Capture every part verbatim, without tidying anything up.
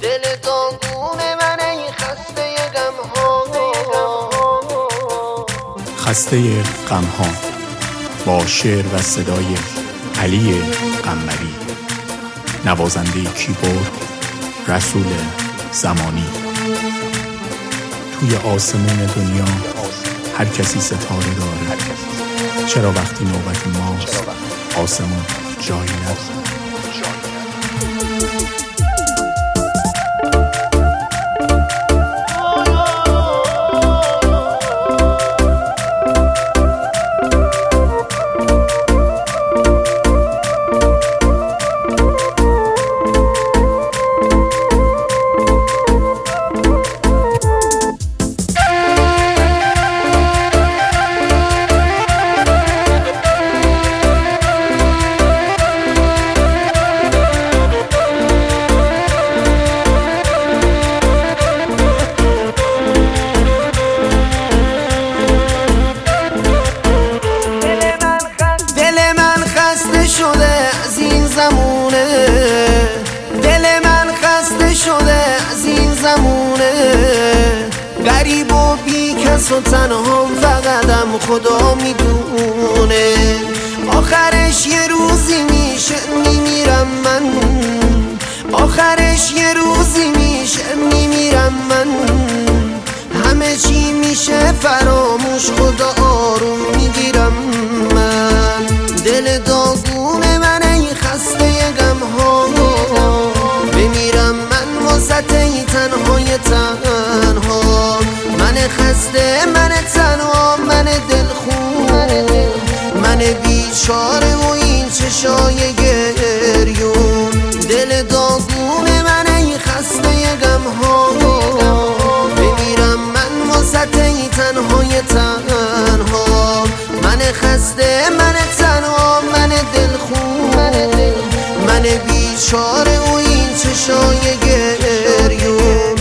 دل داغون من ای خسته غم ها. خسته غم ها با شعر و صدای علی قمری، نوازنده کیبورد رسول زمانی. توی آسمون دنیا هر کسی ستاره داره، چرا وقتی نوبت ماست آسمون جایی نداره؟ غریب و بی کس و تنها فقطم خدا میدونه. آخرش یه روزی میشه میمیرم من، آخرش یه روزی میشه میمیرم من. همه چی میشه فراموش، خدا آروم میگیرم من. دل داغون من ای خسته غم ها، بمیرم من واسط ای تنهای تنها. من خسته، من تنها، من دلخون، من بیچاره و این چشای گریون. دل داغون من ای خسته غم ها، بمیرم من واسط ای تنهای تنها. من خسته، من تنها، من دلخون، من بیچاره و این چشای گریون.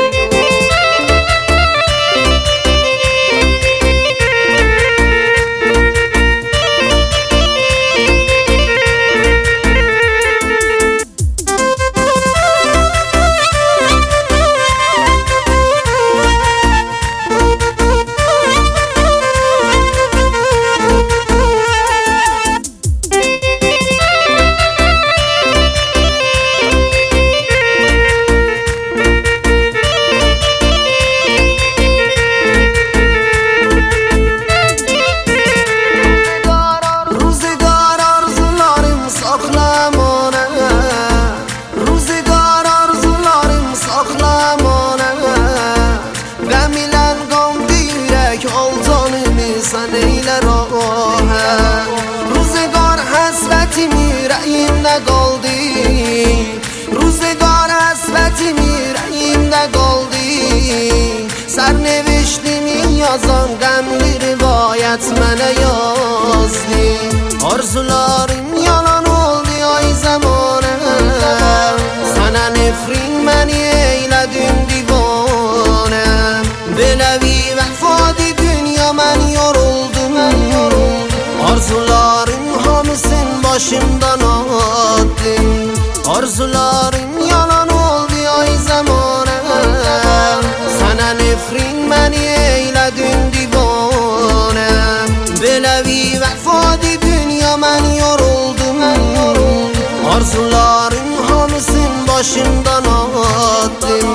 روزگار حسرتی میریم نگالدی، روزگار حسرتی میریم نگالدی. سرنوشتی میازم غملی روایت من یازدی. آرزولارım yalan oldu ay zamanım, sana nefrin beni eyledin divanem. Belevi vefadi dünya ben yoruldum, arzularım hamısın başımdan attım. Arzularım yalan oldu ay zamanım, sana nefrin beni eyledin divanem. Belevi vefadi dünya ben yoruldum, arzularım hamısın başımdan attım.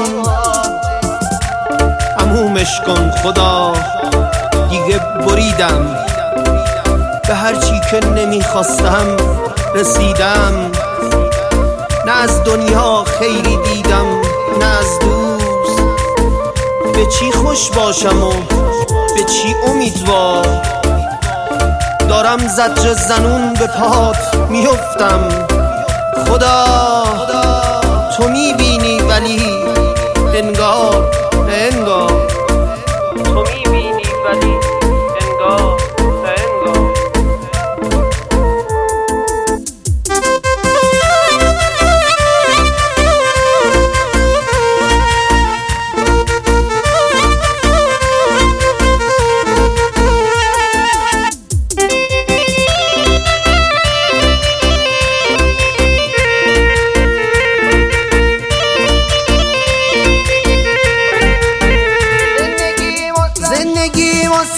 تمومش کن خدا، دیگه بریدم به هرچی که نمیخواستم رسیدم. نه از دنیا خیری دیدم نه از دوست، به چی خوش باشم و به چی امیدوار. دارم زجر زنون به پات میفتم، خدا تو میبینی ولی انگار نه انگار. تو میبینی ولی انگار نه انگار.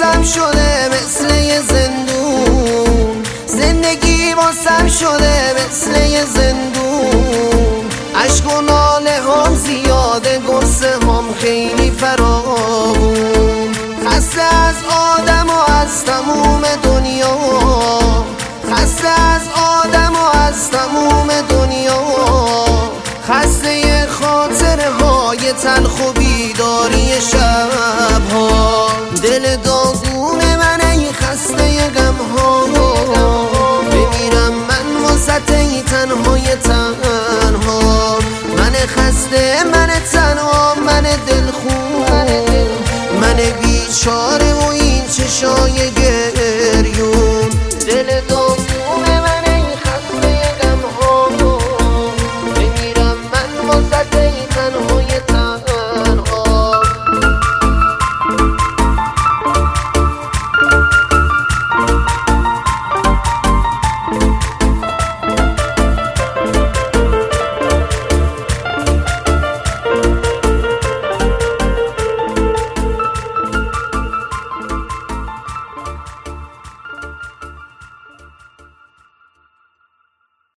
واسم شده مثل یه زندون، زندگی واسم شده مثل یه زندون. عشق و ناله هم زیاده، گرسه هم خیلی فراوون. خسته از آدم و از تموم دنیا، خسته از آدم و از تموم دنیا. خسته خاطره های تلخ و بیداری شبها. دل داغون من ای خسته غم ها، بمیرم من واسط ای تنهای تنها. من خسته، من تنها، من دلخون، من بیچاره و این چشای گریه.